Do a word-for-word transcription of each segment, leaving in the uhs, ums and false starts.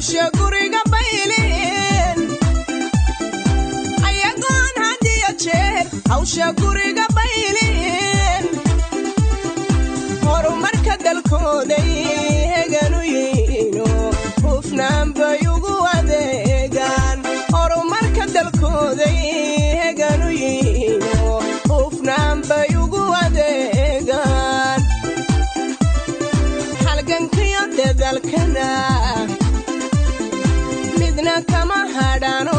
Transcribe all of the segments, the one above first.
hawsha guriga bayleen ayagoon hadiyo jeer hawsha guriga bayleen horumarka dalkooday heganu yiino hufnaan bay ugu adeegaan horumarka dalkooday heganu yiino hufnaan bay ugu adeegaan halgankiyo dadalkana midna kama hadhano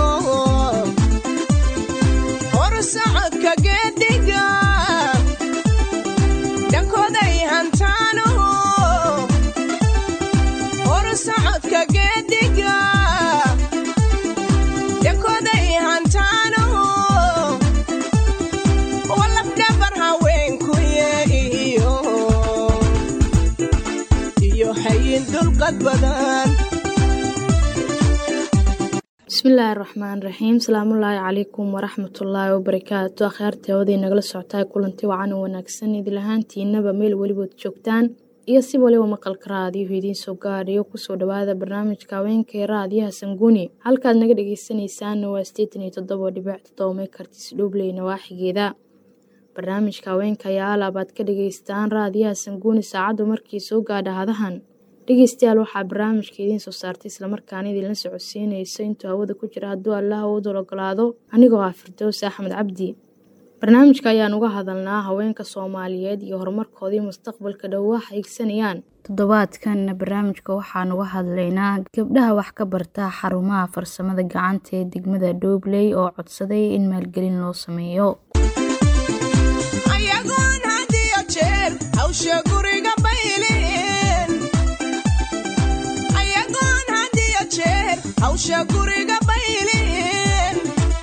horsocodka geediga dhankooday hantaano horsocodka geediga dhankooday hantaano walafdhabar haweenku yeeyo iyo hayin dulqad badan. bismillaahi raxmaani raxiim salaamullaahi calaykum waraxmatullaahi wabarakaatu akhyaarta wadii nagala socotaa kulanti wacan wanaagsan idil ahaantiinaba meel welibood joogtaan iyo si waliba maqalka raadiyo idiin soo gaadhayo kusoo dhawaada barnaamijka haweenka ee raadiyaha Sanguni halkaad naga dhageysanaysaana waa siddeetan iyo toddoba dhibic toddoba megahertz Dhuubley nawaaxigeeda. barnaamijka haweenka ayaa alaabaad ka dhageystaan raadiyaha Sanguni saacadu markii soo gaadha hadahan dhegeystayaal waxaa barnaamijka idiin soo saartay isla markaana idinla socodsiinaysa intuu hawada ku jira hadduu Allah u ogolaado anigoo ah Firdaws Axmed Cabdi. barnaamijka ayaan uga hadalnaa haweenka Soomaaliyeed iyo horumarkooda mustaqbalka dhow wax higsanayaan. toddobaadkan barnaamijka waxaan uga hadlaynaa gabdhaha wax ka barta xarumaha farsamada gacanta ee degmada Dhuubley oo codsaday in maalgelin loo sameeyo. ayagoon hadiyo jeer hawsha guriga bayleen ayagoon hadiyo jeer hawsha guriga bayleen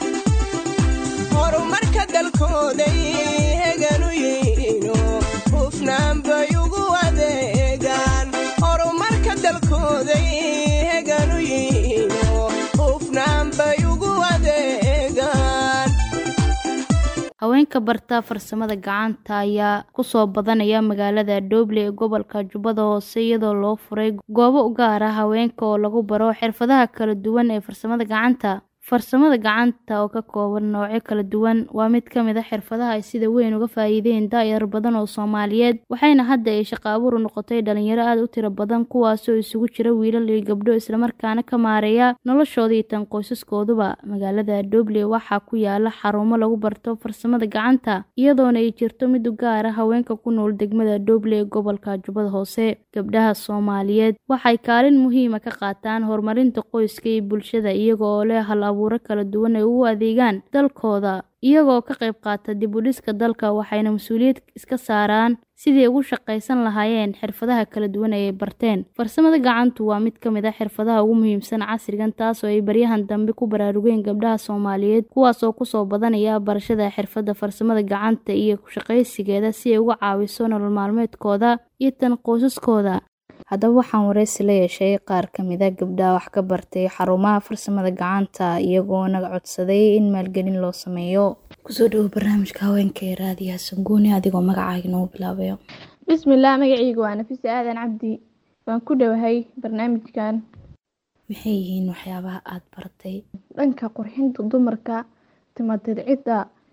horumarka dalkooday heganu yiino hufnaan bay ugu adeegaan horumarka dalkooday heganu yiino hufnaan bay ugu adeegaan. haweenka barta farsamada gacanta ayaa ku soo badanaya magaalada Dhuubley ee gobolka Jubbada Hoose iyadoo loo furay goobo u gaar ah haweenka oo lagu baro xirfadaha kala duwan ee farsamada gacanta. farsamada gacanta oo ka kooban noocyo kala duwan waa mid ka mid ah xirfadaha ay sida weyn uga faa'iideen daayar badan oo Soomaaliyeed waxayna hadda ay shaqo abuur u noqotay dhalinyaro aad u tiro badan kuwaas oo isugu jira wiilal iyo gabdho isla markaana ka maareeya noloshooda iyo tan qoysaskooduba. magaalada Dhuubley waxaa ku yaala xarumo lagu barto farsamada gacanta iyadoo ay jirto mid u gaar ah haweenka ku nool degmada Dhuubley ee gobolka Jubbada Hoose. gabdhaha Soomaaliyeed waxay kaalin muhiim ah ka qaataan horumarinta qoyska iyo bulshada iyagoo leh hal abuuro kala duwan ay ugu adeegaan dalkooda iyagoo ka qayb qaata dib u dhiska dalka waxayna mas'uuliyad iska saaraan sidii ugu shaqaysan lahaayeen xirfadaha kala duwan ee ay barteen. farsamada gacantu waa mid ka mid ah xirfadaha ugu muhiimsan casrigan taas oo ay baryahan dambe ku baraarugeen gabdhaha Soomaaliyeed kuwaas oo ku soo badanaya barashada xirfadda farsamada gacanta iyo ku shaqaysigeeda si ay uga caawiso nolol maalmeedkooda iyo tan qoysaskooda. haddaba waxaan wareysi la yeeshay qaar ka mid ah gabdhaha wax ka bartay xarumaha farsamada gacanta iyagoo naga codsaday in maalgelin loo sameeyo. kusoo dhawo barnaamijka haweenka ee raadiyaha Sanguni adigoo magacaaga noo bilaabayo. bismillaah magacaygu waa Nafisa Aadan Cabdi waan ku dhawahay barnaamijkan. maxay yihiin waxyaabaha aad bartay? dhanka qurxinta dumarka timaadcidda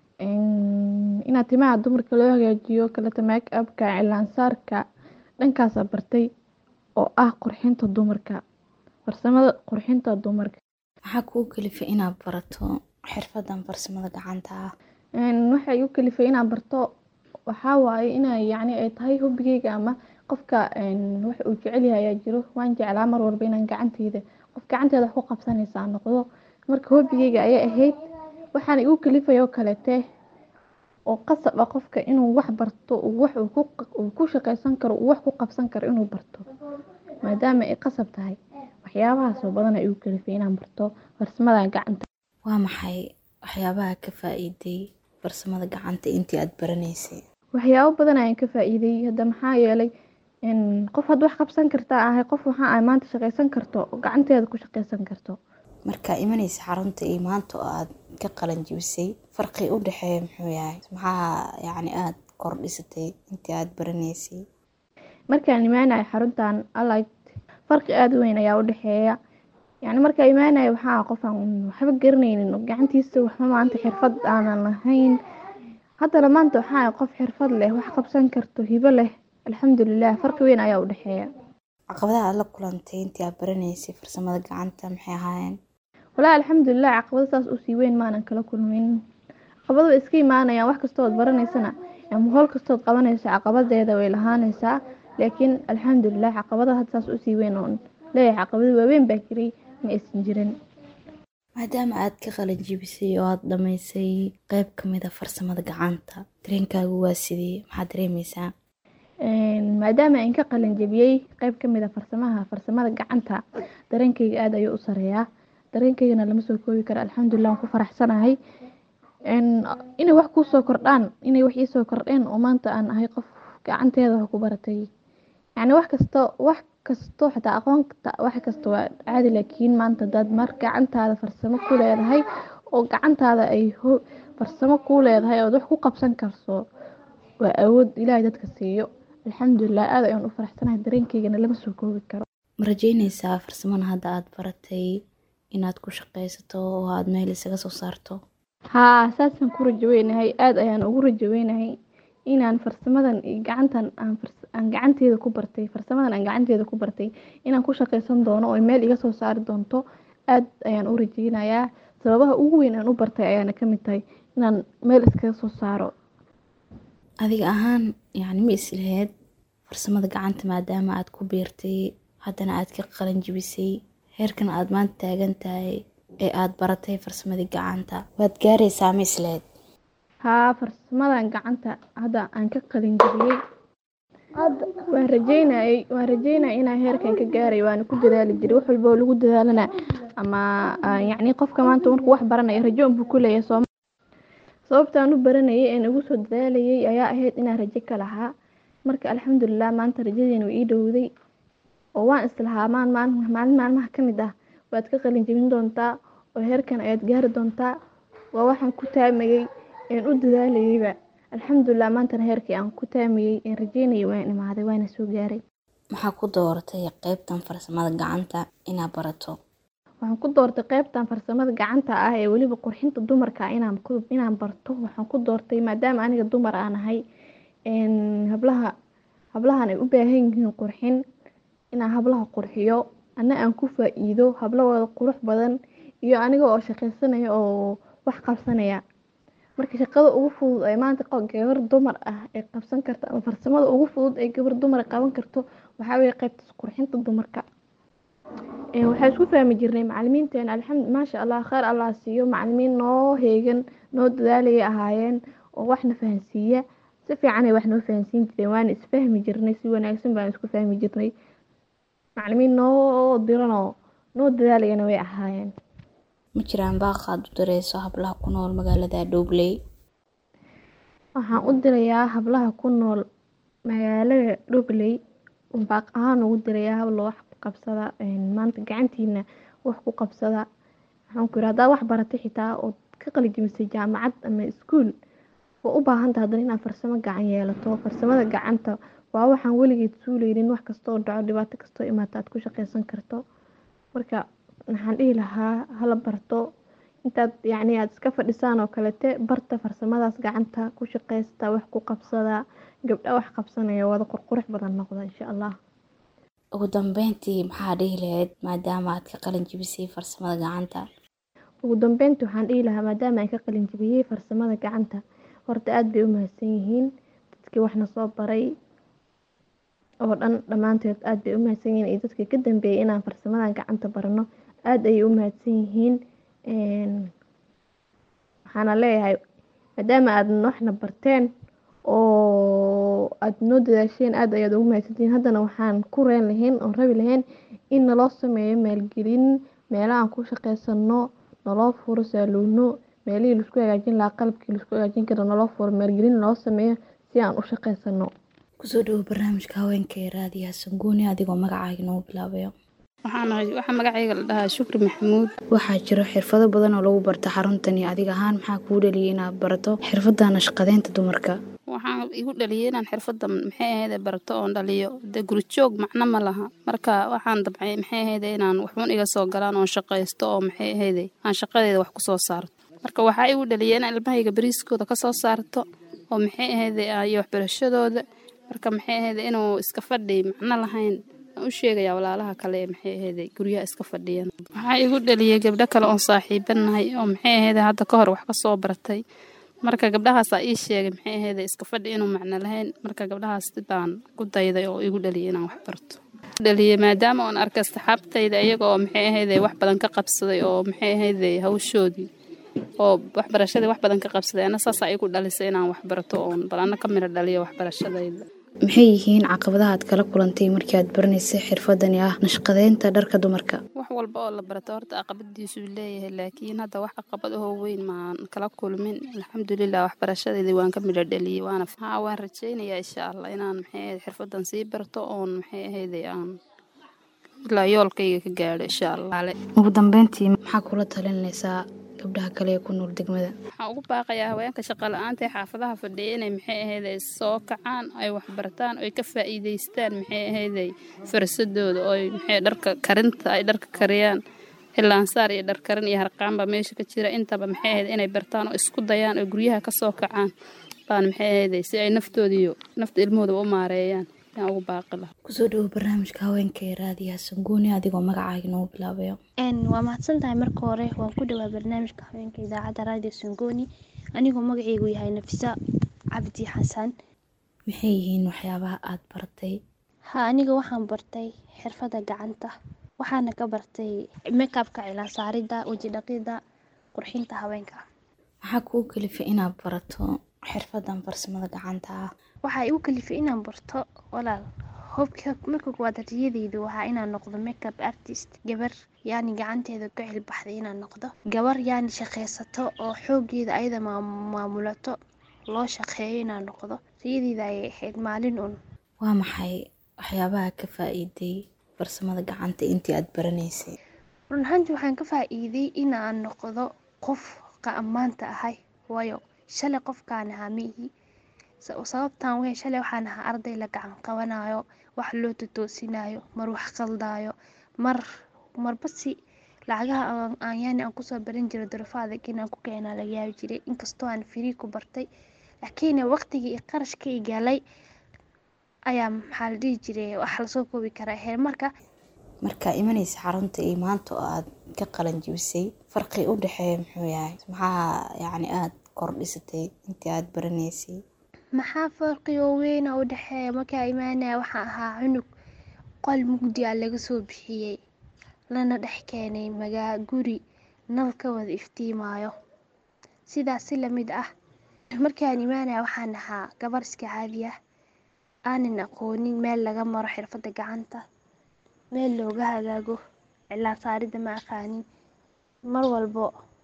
inaad timaha dumarka loo hagaajiyo kala make upka cilaan saarka dhankaas bartay oo ah qurxinta dumarka farsamada qurxinta dumarka. maxaa kuu kalifay inaad barato xirfadan farsamada gacanta ah? een waxay u kalifay inaad barto waxa waaye inay yacni ay tahay hobigeyga ama qofka een wax uu jecel yahay ayaa jiro waan jeclaa mar walba inaan gacanteyda qof gacanteeda wax ku qabsanaysa noqdo marka hobigeyga ayaa ahayd waxaan igu kalifay oo kaleete oo qasab ah qofka inuu wax barto wax uu ku shaqaysan karo wax ku qabsan karo inuu barto maadaama ay qasab tahay waxyaabaha soo badan ay u kalifay inaan barto farsamada gacanta. waa maxay waxyaabaha ka faa'iiday farsamada gacanta intii aad baranaysay? waxyaabo badan ayaan ka faa'iiday hadda maxaa yeelay in qof had wax qabsan karta ah qof waxa ay maanta shaqaysan karto gacanteeda ku shaqaysan karto. marka imanaysa xarunta iyo maanta oo aad ka qalan jibisay farqi u dhaxeeyo muxuu yahay? maxaa yaani aad kordhisatay intii aad baranaysay? markaan imaanay xaruntan alay farqi aad weyn ayaa u dhaxeeya yacni markaa imaanaya waxaa qof aan waxba garanaynin oo gacantiisa waxba maanta xirfad aanan lahayn. haddana maanta waxaa qof xirfad leh, wax qabsan karto, hibo leh. alxamdulilah, farqi weyn ayaa u dhexeeya. caqabadaha aad la kulantay intii aad baranaysay farsamada gacanta maxay ahaayeen? walaa alxamdulilah, caqabado saas usii weyn maanan kala kulmin. caqabado way iska imaanayaan, wax kastood baranaysana ama howl kastood qabanayso caqabadeeda way lahaanaysaa. laakiin alxamdulilah, caqabadaha hadda saas usii weyn oon leeyahay caqabado waaweyn baa jiray ma aysan jirin. maadaama aad ka qalin jebisay oo aad dhamaysay qayb ka mid a farsamada gacanta, dareenkaagu waa sidee? maxaad dareemaysaa? maadaama aan ka qalin jebiyey qayb ka mid a farsamaha farsamada gacanta, dareenkayga aad ayuu u sareeyaa. dareenkaygana lama soo koobi karo. alxamdulilah, waan ku faraxsanahay inay wax kusoo kordhaan, inay wax iisoo kordheen oo maanta aan ahay qof gacanteeda wax ku baratay. yacni wax kasto wax kasto xataa aqoonta wax kasta waa caadi, laakiin maanta dad mar gacantaada farsamo ku leedahay oo gacantaada ay farsamo ku leedahay oo wax ku qabsan karso, waa awood ilaahay dadka siiyo. alxamdulilah, aad ayaan u faraxsanahay, dareenkaygana lama soo koobi karo. ma rajeynaysaa farsamada hadda aad baratay inaad ku shaqaysato oo aad meel isaga soo saarto? haa, saasaan ku rajaweynahay, aad ayaan ugu rajaweynahay inaan farsamadan gacantan aan aan gacanteeda ku bartay farsamadan aan gacanteeda ku bartay inaan ku shaqaysan doono oo meel iga soo saari doonto. aad ayaan u rajeynayaa. sababaha ugu weyn aan u bartay ayaana ka mid tahay inaan meel iskaga soo saaro. adiga ahaan yacni ma is lahayd farsamada gacanta maadaama aad ku beertay haddana aad ka qalin jebisay heerkan aad maanta taagan tahay ee aad baratay farsamadii gacanta waad gaaraysaa ma is lahayd? haa, farsamadan gacanta hadda aan ka qalin jebiyey waan rajeynayay waan rajeynayay inaan heerkan ka gaaray, waana ku dadaali jiray. wax walba oo lagu dadaalana ama yacni qofka maanta markuu wax baranayo rajo unbuu ku leeyahay. soo sababtaan u baranayay ee ugu soo dadaalayay ayaa ahayd inaan rajo ka lahaa. marka alxamdulilah, maanta rajadeena way ii dhowday oo waan islahaa maan maalin maalin maalmaha ka mid ah waad ka qalin jebin doontaa oo heerkan ayaad gaari doontaa. waa waxaan ku taamayay een u dadaalayayba. alxamdulilah, maantana heerkii aan ku taamayay een rajeynayay waan imaaday, waana soo gaaray. maxaa ku dooratay qaybtan farsamada gacanta inaad barato? waxaan ku doortay qaybtan farsamada gacanta ah ee weliba qurxinta dumarka inaan ku inaan barto. waxaan ku doortay maadaama aniga dumar aan ahay, een hablaha hablahan ay u baahan yihiin qurxin, inaan hablaha qurxiyo ana aan ku faa'iido hablahooda qurux badan iyo aniga oo shaqaysanaya oo wax qabsanaya. marka shaqada ugu fudud ee maanta gabar dumar ah ee qabsan karta ama farsamada ugu fudud ee gabar dumar qaban karto waxaa weeye qaybta qurxinta dumarka. ee waxaan isku fahmi jirnay macallimiinteena, alxamdu maasha allah, khayr allah siiyo, macallimiin noo heegan noo dadaalaya ahaayeen oo waxna fahansiiya. si fiican ay wax noo fahansiin jireen, waana isfahmi jirnay, si wanaagsan baan isku fahmi jirnay. macallimiin noo diranoo noo dadaalayana way ahaayeen. ma jiraan baaq aad u dirayso hablaha ku nool magaalada Dhobley? waxaan u dirayaa hablaha ku nool magaalada Dhobley baaq ahaan ugu dirayaa hablo wax ku qabsada, maanta gacantiina wax ku qabsada. waxaan ku yiraahdaa wax baratay xitaa oo ka qalin jebisay jaamacad ama iskuul oo u baahan tahay haddana inaad farsamo gacan yeelato. farsamada gacanta waa waxaan weligeed suuleynin, wax kasta oo dhaco, dhibaato kasta oo imaata aad ku shaqaysan karto. marka waxaan dhihi lahaa hala barto, intaad yacni aad iska fadhisaan oo kalete barta farsamadaas gacanta, ku shaqaysta, wax ku qabsada. gabdha wax qabsanaya wada qurqurux badan noqda insha allah. ugu dambeyntii maxaa dhihi lahayd maadaama aad ka qalin jebisay farsamada gacanta? ugu dambeyntii waxaan dhihi lahaa maadaama aan ka qalin jebiyey farsamada gacanta, horta aad bay u mahadsan yihiin dadkii waxna soo baray oo dhan, dhammaanteed aad bay u mahadsan yihiin, iyo dadkii ka dambeeyay inaan farsamadan gacanta barano aad ayay u mahadsan yihiin. waxaana leeyahay maadaama aad waxna barteen oo aad noo dadaasheen aad ayaad ugu mahadsantihiin. haddana waxaan ku reen lahayn oo rabi lahayn in naloo sameeyo maalgelin, meelahaan ku shaqaysano, naloo furo saaluuno, meelihii laisku hagaajin lahaa, qalabkii laisku hagaajin kara naloo furo, maalgelin naloo sameeyo si aan u shaqaysano. kusoo dhawo barnaamijka haweenka ee raadiyaha Sangooni adigoo magacaaga inoo bilaabayo. waxaan ahay waxaa magacayga la dhahaa Shukri Maxamuud. waxaa jira xirfado badan oo lagu barto xaruntan iyo adiga ahaan maxaa kuu dhaliyay inaad barato xirfadda nashqadeynta dumarka? waxaan igu dhaliyay inaan xirfadda maxay ahayd barto oon dhaliyo de guri joog macna ma laha marka waxaan dabcay maxay ahayd inaan waxun iga soo galaan oo shaqaysto oo maxay ahayd aan shaqadeeda wax ku soo saarto marka waxaa igu dhaliyay inaan ilmahayga bariiskooda ka soo saarto oo maxay ahayd ay waxbarashadooda marka maxay ahayd inuu iska fadhi macna lahayn u sheegaya walaalaha kale maxay ahayd guriga iska fadhiyaan waxaa igu dhaliyay gabdho kale oo saaxiibanahay oo maxay ahayd hadda ka hor wax ka soo bartay marka gabdhahaas ay sheegay maxay ahayd iska fadhi inuu macna lahayn marka gabdhahaas sidaan ku dayday oo igu dhaliyay inaan wax barto dhaliyay maadaama aan arkay saxaabtayda iyaga oo maxay ahayd wax badan ka qabsaday oo maxay ahayd hawshoodii oo waxbarashada wax badan ka qabsaday ana saas ay igu dhalisay inaan wax barto oo balana ka mira dhaliyo waxbarashadayda maxay yihiin caqabadaha aad kala kulantay markii aad baranaysay xirfadani ah nashqadeynta dharka dumarka? wax walba oo la barto horta caqabadiisu leeyahay laakiin hadda wax caqabad oo weyn ma kala kulmin alxamdulillah waxbarashadayda waan ka mira dhaliyay waana haa waan rajaynayaa insha Allah inaan maxay xirfadan sii barto oo maxay ahayd aan ilaa yoolkayga ka gaadho insha Allah. ugu dambeyntii maxaa kula talinaysaa gabdhaha kale ee ku nool degmada? waxaan ugu baaqayaa haweenka shaqo la'aanta ee xaafadaha fadhiya inay maxay ahayd soo kacaan ay wax bartaan oo ay ka faa'iideystaan maxay ahayd farsadooda oo maxay dharka karinta ay dharka kariyaan ilaan saar iyo dhar karin iyo harqaanba meesha ka jira intaba maxay ahayd inay bartaan oo isku dayaan oo guryaha ka soo kacaan baan maxay ahayd si ay naftooda iyo nafta ilmahooda u maareeyaan yaan ugu baaqi lahaa. kusoo dhawo barnaamijka haweenka ee raadiyaha Sangooni adigoo magacaaga noo bilaabayo. een waa mahadsantahay marka hore waan ku dhawaa barnaamijka haweenka idaacadda raadiyo Sangooni anigoo magacaygu yahay Nafisa Cabdi Xasan. maxay yihiin waxyaabaha aad bartay? ha aniga waxaan bartay xirfadda gacanta waxaana ka bartay makeup-ka ilaa saaridda waji dhaqidda qurxinta haweenka. maxaa kuu kalifay inaad barato xirfaddan farsamada gacanta ah? waxaa igu kalifay inaan barto walaal hobka marka koowaad riyadaydu waxaa inaan noqdo makeup artist gabar yaani gacanteeda ku xilbaxday inaan noqdo gabar yaani shaqaysato oo xoogeeda ayada maamulato loo shaqeeyo inaan noqdo riyadayda ay ahayd maalin un. waa maxay waxyaabaha ka faa'iiday farsamada gacanta intii aad baranaysay? run ahaantii waxaan ka faa'iiday inaan noqdo qof qaamaanta ahay waayo shalay qofkaan ahaa mihi sababtaan weyn shalay waxaan ahaa arday la gacan qabanayo wax loo toosinayo mar wax qaldaayo mar marba si lacagaha aan yaani aan kusoo baran jiray duruufaha inaan ku keenaa laga yaabi jiray inkastoo aan free ku bartay laakiin waqtigii iyo qarashka i galay ayaa maxaa la dhihi jiray wax la soo koobi karaa heer marka marka imanaysa xarunta iyo maanta oo aad ka qalan jibisay farqi u dhaxeeya muxuu yahay? maxaa yacni aad kordhisatay intii aad baranaysay? maxaa farqi oo weyn u dhaxeeya markaa imaanaya waxaan ahaa cunug qol mugdi ah laga soo bixiyey lana dhex keenay magaa guri nal ka wada iftiimaayo sidaas si la mid ah markaan imaanaya waxaan ahaa gabar iska caadi ah aanan aqoonin meel laga maro xirfadda gacanta meel looga hagaago ilaa saaridda ma aqaanin mar walbo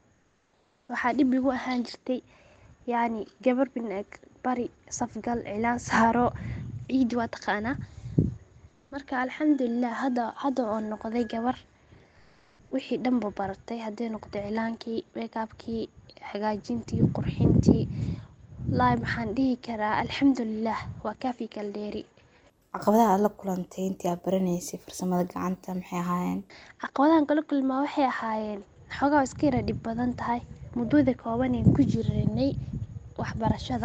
waxaa dhib igu ahaan jirtay yaani gabar binaag bari safgal cilaan saaro ciid waa taqaanaa marka alxamdulillah hadda hadda oo noqday gabar wixii dhanba baratay hadday noqdo cilaankii makeupkii hagaajintii qurxintii laay maxaan dhihi karaa alxamdulillah waa kaafi kal dheeri. caqabadaha aad la kulantay intii aad baranaysay farsamada gacanta maxay ahaayeen? caqabadahan kala kulmaa waxay ahaayeen xogaa iska yara dhib badan tahay muddada kooban ee ku jirnay waxbarashada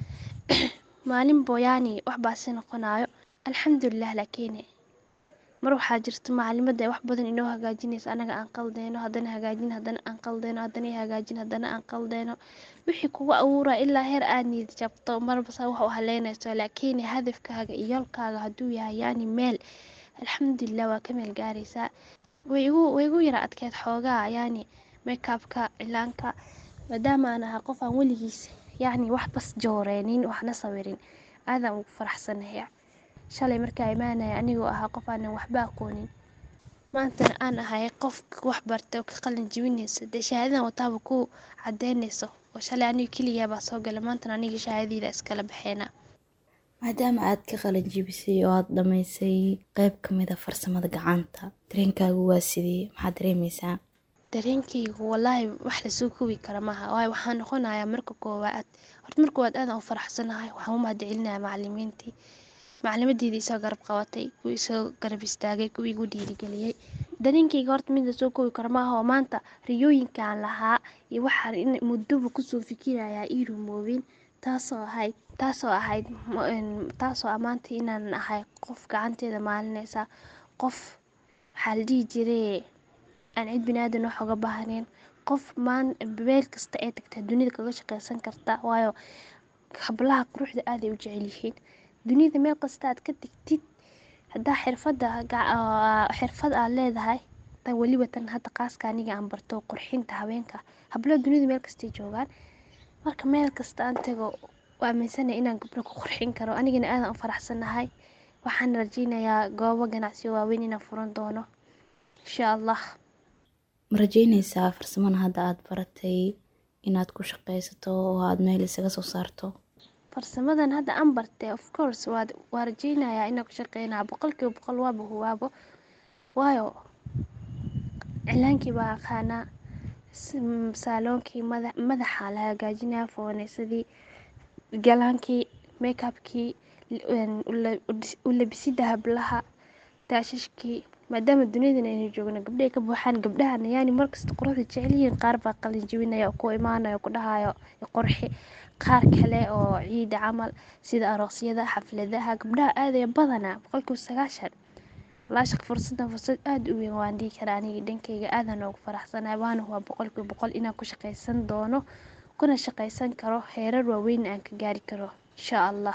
maalin booyaani wax baasi noqonayo alxamdulillah laakiin mar waxaa jirta macalimadda wax badan inoo hagaajinaysa anaga aan qaldeyno haddana hagaajin haddana aan qaldeyno haddana hagaajin haddana aan qaldeyno wixii kugu abuura ilaa heer aad niyad jabto marba saa wax u haleynayso laakiin hadafkaaga iyo yoolkaaga hadduu yahay yaani meel alxamdulillah waa ka meel gaaraysaa. way igu way igu yara adkeed xoogaa yaani makeupka cilaanka maadaama aan ahaa qof aan weligiis yaani wax bas jooreenin waxna sawirin aadaan ugu faraxsanahay shalay markaa imaanaya anigoo ahaa qof aanan waxba aqoonin maantana aan ahay qof wax bartay oo ka qalin jibinaysa dee shahaadadan wataaba ku cadeynayso oo shalay aniga keligaa baa soo galay maantana aniga shahaadadayda iskala baxeena. maadaama aad ka qalin jibisay oo aad dhamaysay qayb ka mid ah farsamada gacanta, dareenkaagu waa sidee? maxaad dareemaysaa? dareenkaygu wallaahi wax la soo koobi kara maaha, waayo waxaan noqonayaa marka koowaad horta marka koowaad aad aan u faraxsanahay. waxaan u mahadcelinayaa macallimiintii macalimadeedii isoo garab qabatay, kuwii isoo garab istaagay, kuwii igu dhiirigeliyey. dareenkayga horta mid la soo koobi karo maaha, oo maanta riyooyinkaan lahaa iyo waxaan in muddoba kusoo fikirayaa ii rumoobin, taasoo ahayd taasoo ahayd ma- een, taasoo ammaantay inaan ahay qof gacanteeda maalinaysa, qof waxaa la dhihi jiray aan cid binaadan wax uga baahnayn, qof maan meel kasta ee tagtaa dunida kaga shaqaysan karta, waayo hablaha quruxda aad ay u jecel yihiin. dunida meel kasta aad ka tagtid haddaa xirfadda ga- aa- xirfad aad leedahay, tan weliba tan hadda qaaska aniga aan barto qurxinta haweenka, hablaha dunida meel kastay joogaan. marka meel kasta aan tago waa aaminsanahay inaan gabdho ku qurxin karo, anigana aadan u faraxsanahay. waxaan rajeynayaa goobo ganacsi waaweyn inaan furan doono insha allah. ma rajeynaysaa farsamada hadda aad baratay inaad ku shaqaysato oo aad meel isaga soo saarto? farsamadan hadda aan bartay of course waa waa rajeynayaa inaan ku shaqeynaa boqolkiiba boqol waaba huwaabo, waayo cilaankii baa aqaanaa, s- mm, saaloonkii madax madaxa la hagaajinaya, fooneysadii, galaankii, makeupkii, l- een, ula- udis- u labisida hablaha, taashashkii. maadaama dunidan aynu joogno gabdho ay ka buuxaan, gabdhahana yaani markasta quruxda jecel yihiin, qaar baa qalin jebinaya oo ku imaanaya oo ku dhahayo "I qurxi", qaar kale oo ciida camal sida aroosyada, xafladaha, gabdhaha aadaya badanaa boqolkiiba sagaashan. laashaq fursadan fursad aad u weyn waan dhihi karaa, aniga dhankayga aadan ugu faraxsanahay, waana waa boqolkiiba boqol inaan ku shaqaysan doono, kuna shaqaysan karo heerar waaweyn aan ka gaari karo insha allah.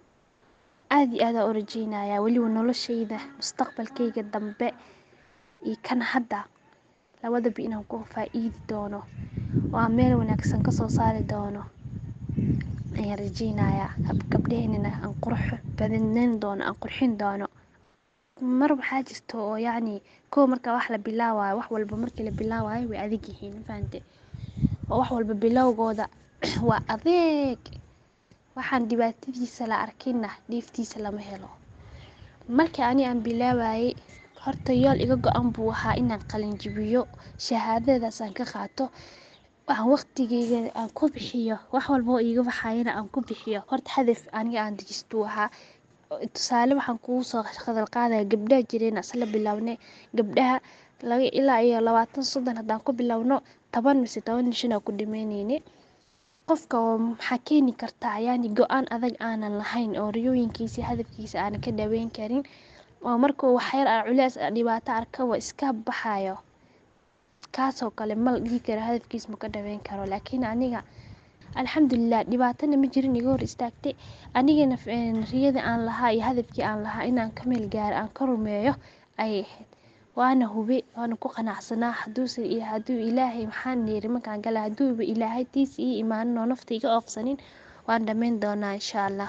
aad iyo aad aan u rajeynayaa weliba noloshayda mustaqbalkayga dambe iyo kan hadda labadaba inaan ku faa'iidi doono oo aan meel wanaagsan ka soo saari doono ayaan rajeynayaa. Hab- gabdhaheennana aan qurux badanayn doono, aan qurxin doono. mar waxaa jirto oo yacni kow marka wax la bilaawayo, wax walba markii la bilaawayo way adag yihiin, ma fahante, oo wax walba bilowgooda waa adeeg. waxaan dhibaatadiisa la arkinna dheeftiisa lama helo. markii ani aan bilaabayay horta yool iga go-an buu ahaa inaan qalin jebiyo, shahaadadaas aan ka qaato, aan waqtigeyga aan ku bixiyo, wax walba oo iiga baxayana aan ku bixiyo. horta hadaf aniga aan dejisto ahaa. tusaale waxaan kugu soo hadal qaadaya gabdhaha jireen asla bilownay, gabdhaha laga ilaa iyo labaatan soddon haddaan ku bilowno toban mise toban iyo shan aan ku dhameyneyne. qofka oo maxaa keeni kartaa yani go-aan adag aanan lahayn oo riyooyinkiisa iyo hadafkiisa aanan ka dhaweyn karin, oo markuu wax yar aan culeys ah, dhibaato arkaba iska baxayo, kaasoo kale ma la dhihi karo hadafkiisa ma ka dhaweyn karo. laakiin aniga alxamdulilah dhibaatana ma jirin iga hor istaagtay, anigana f- een, riyada aan lahaa iyo hadafkii aan lahaa inaan ka meel gaaro aan ka rumeeyo ayay ahayd. waana hube waana ku qanacsanaa, haduuse hadduu ilaahay maxaan yiri markaan gala, hadduuba ilaahay tiis ii imaanin oo nafta iga oofsanin, waan dhammayn doonaa insha allah.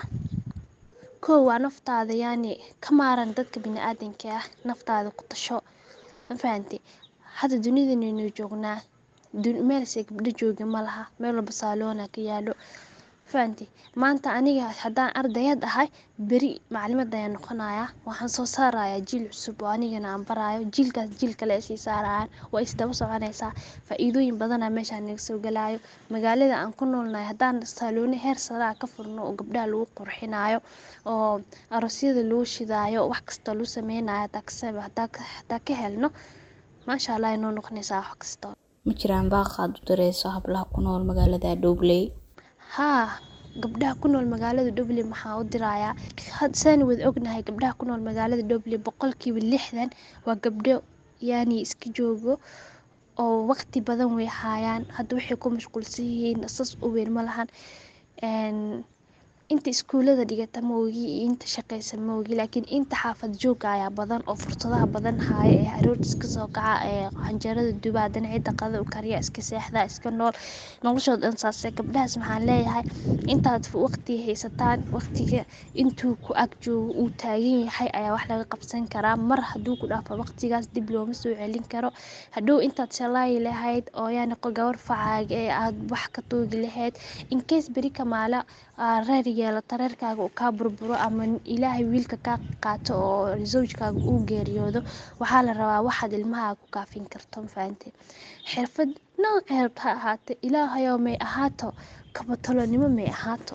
kow waa naftaada yani ka maaran dadka biniaadanka ah, naftaada ku tasho, ma fahante. hadda dunidanaynu joognaa, dun- meel se gabdho jooga ma laha, meel walba saaloona ka yaalo, fahanti. maanta aniga haddaan ardayad ahay, beri maclimad ayaan noqonayaa, waxaan soo saarayaa jiil cusub oo anigana aan baraayo, jiilkaas jiil kale ay sii saarayaan, waa isdaba soconaysaa. faa'iidooyin badanaa meeshaan naga soo galaayo. magaalada aan ku noolnahay haddaan saaloone heer sare aan ka furno oo gabdhaha lagu qurxinayo, oo aroosyada lagu shidaayo, wax kasta lagu sameynayo, hadaa ka sam- hadaa ka hadaa ka helno, maasha allah ay noo noqonaysaa wax kasta. ma jiraan baaqaad u direyso hablaha ku nool magaalada Dhobley? haa, gabdhaha ku nool magaalada Dhobley maxaa u dirayaa, had saan wada ognahay gabdhaha ku nool magaalada Dhobley boqolkiiba lixdan waa gabdho yani iska joogo oo waqti badan way hayaan, hadda waxay ku mashquulsan yihiin sas u weyn ma lahan. een inta iskuulada dhigata ma ogi iyo inta shaqaysa ma ogi, laakiin inta xaafad jooga ayaa badan oo fursadaha badan haya, ee aroorta iska soo kaca, ee xanjarada duba, haddana cidda qada u kariya, iska seexda, iska nool noloshooda dhan saase. gabdhahaas maxaan leeyahay intaad fu- waqti haysataan, waqtiga intuu ku ag joogo uu taagan yahay ayaa wax laga qabsan karaa. mar hadduu ku dhaafo waqtigaas dib looma soo celin karo. hadhow intaad shalaayi lahayd oo yani qo- gabar facaaga ee aad wax ka toogi lahayd, in case beri kamaala aa reer yeelato reerkaaga uu kaa burburo ama ilaahay wiilka kaa qaato oo zawjkaaga uu geeriyoodo, waxaa la rabaa waxaad ilmahaaga ku kaafin karto. Ma fahanteen? xirfad nooceed ha ahaatee, ilaahayow may ahaato kabatolonimo may ahaato,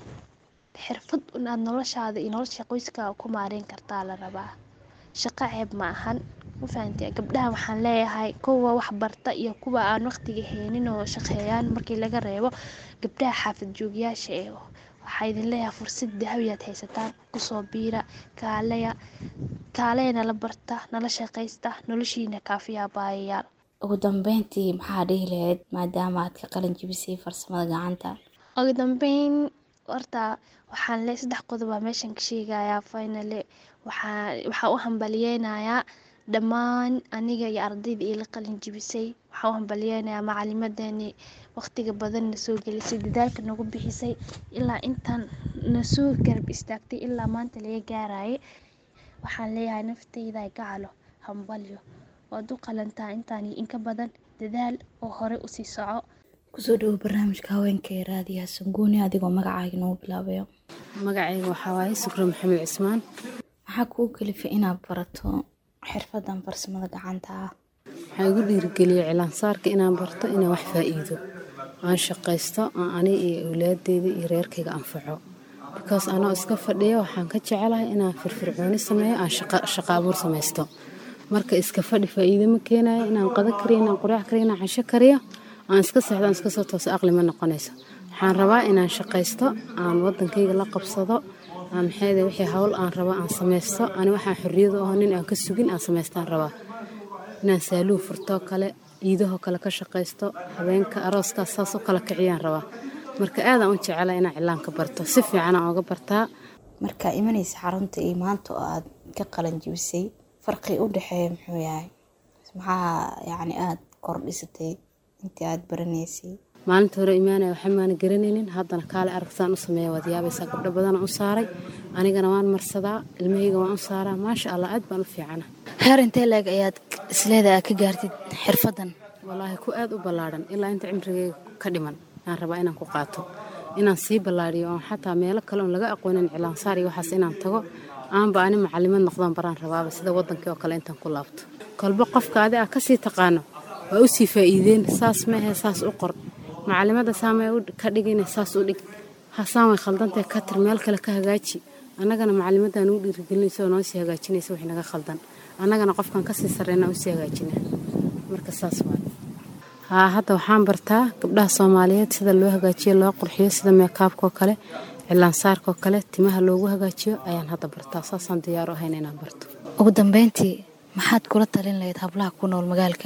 xirfad un aad noloshaada iyo nolosha qoyskaaga ku maareyn kartaa la rabaa. shaqo ceeb ma ahan. Ma fahanteen? gabdhaha waxaan leeyahay kuwa wax barta iyo kuwa aan waqtiga haynin oo shaqeeyaan markii laga reebo gabdhaha xaafad joogyaasha ee waxaa idin leeyahay fursad dahabi aad haysataan, kusoo biira, kaaleya kaaleena la barta, nala shaqaysta, noloshiina kaafiya baayayaal. ugu dambeyntii maxaa dhihi lahayd maadaama aad ka qalin jebisay farsamada gacanta? ugu dambeyn horta waxaan leeyahay saddex qodob baa meeshan ka sheegayaa. finally waxaa waxaa u hambaliyeynayaa dhammaan aniga iyo ardayda ila qalin jebisay. waxaa u hambaliyeynayaa macalimadeeni waqtiga badan na soo gelisay, dadaalka nagu bixisay ilaa intaan na soo garab istaagtay ilaa maanta laga gaarayay. waxaan leeyahay naftayda gacalo hambalyo, waad u qalantaa intaan iyo inka badan, dadaal oo hore u sii soco. kusoo dhawo barnaamijka haweenka ee raadiyaha Sangooni adigoo magacaaga noo bilaabayo. magacayga waxaa waaye Sukra Maxamed Cismaan. maxaa kuu kalifay inaad barato xirfadan farsamada gacanta ah? waxaa igu dhiirigeliyay cilaansaarka inaan barto inaan wax faa'iido aan shaqaysto aan ani iyo awlaadeyda iyo reerkayga anfaco. because anoo iska fadhiya waxaan ka jecelahay inaan firfircooni sameeyo, aan shaqo abuur samaysto. marka iska fadhi faa'iido ma keenayo. inaan qada kariyo, inaan quraac kariyo, inaan casho kariyo, aan iska seexdo, aan iska soo tooso aqli ma noqonayso. waxaan rabaa inaan shaqaysto, aan wadankayga la qabsado, aan maxayda wixii hawl aan rabo aan samaysto. ani waxaan xorriyad u ah nin aan ka sugin aan samaystaan rabaa. inaan saaluu furto kale, ciidaho kale ka shaqaysto, habeenka arooskaas saas u kala kiciyaan rabaa. marka aad aan u jecelahay inaan cilaanka barto, si fiican aan uga bartaa. markaa imanaysa xarunta iyo maanta oo aad ka qalin jebisay, farqi u dhaxeeya muxuu yahay? maxaa yacni aad kordhisatay intii aad baranaysay? maalinta hore imaanaya waxba maana garanaynin, haddana kaale aragsaan u sameeya waad yaabaysaa. gabdho badan u saaray, anigana waan marsadaa, ilmahayga waan u saaraa. maasha allah aad baan u fiicana. heer intee leeg ayaad isleedahay ka gaartid xirfadan? walaahi ku aad u ballaadhan ilaa inta cimrigayga ka dhiman aan rabaa inaan ku qaato, inaan sii ballaadhiyo oon xataa meelo kale oon laga aqoonin cilaansaar iyo waxaas inaan tago, aanba ani macalimad noqdaan baraan rabaaba sida wadankii oo kale intaan ku laabto. kolba qofka adi ah kasii taqaano waa u sii faa'iideen. saas maahe saas u qor, macalimada saamay ka dhigina saas u dhig, hasaan way khaldantay ka tir meel kale ka hagaaji. annagana macalimadan ugu dhiirigelinaysa oo noo sii hagaajinaysa wixii naga khaldan, annagana qofkan kasii sarreynaa u sii hagaajina. marka saas waay. haa hadda waxaan bartaa gabdhaha Soomaaliyeed sida loo hagaajiyo, loo qurxiyo, sida meekaabka oo kale, cilaansaarka oo kale, timaha loogu hagaajiyo ayaan hadda bartaa. saasaan diyaar u ahayn inaan barto. ugu dambeyntii maxaad kula talin lahayd hablaha ku nool magaalka?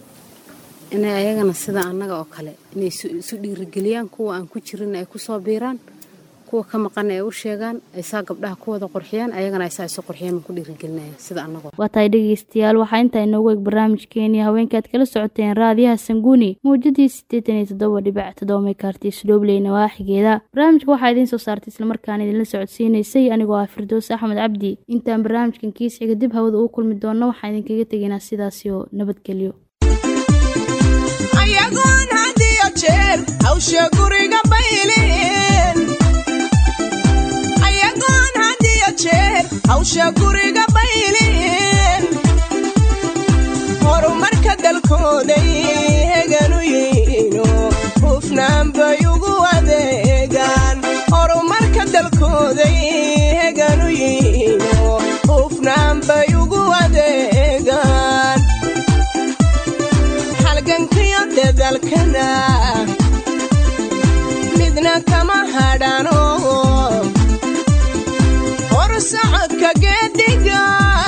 inay ayagana sida annaga oo kale inay isu dhiirigeliyaan, kuwa aan ku jirin ay ku soo biiraan, kuwa ka maqan ay u sheegaan, ay saa gabdhaha ku wada qurxiyaan, ayagana ay saa isu qurxiyaan ma ku dhiirigelinaya sida annaga. waa tahay dhegeystayaal, waxaa intaa inoogu eeg barnaamijkeeni haweenkaad kala socoteen raadiyaha Sangooni mawjadii siddeetan iyo toddoba dhibic toddoba megahertz Dhobley nawaaxigeeda. barnaamijka waxaa idiin soo saartay isla markaana idinla socodsiinaysay anigoo ah Firdoos Axmed Cabdi. intaan barnaamijkan kiis xiga dib hawada ugu kulmi doono waxaan idinkaga tegaynaa sidaas iyo nabadgelyo. ayagoon had iyo jeer hawsha guriga bayleen, ayagoon had iyo jeer hawsha guriga bayleen, horumarka dalkooday heganu yihiino hufnaan bay ugu adeegaan. horumarka dalkooday heganu yihiino hufnaan bay ugu adeegaan. halgankiyo dadaalkana midna kama hadhano, hor socodka geediga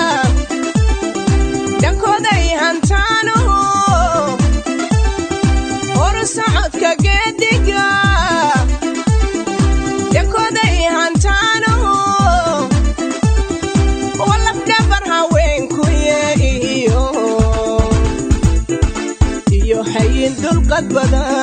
dhankooday hantaano, hor socodka geediga dhankooday hantaano. walaf dhabar haweenku yeehiyo iyo hayin dulqad badan.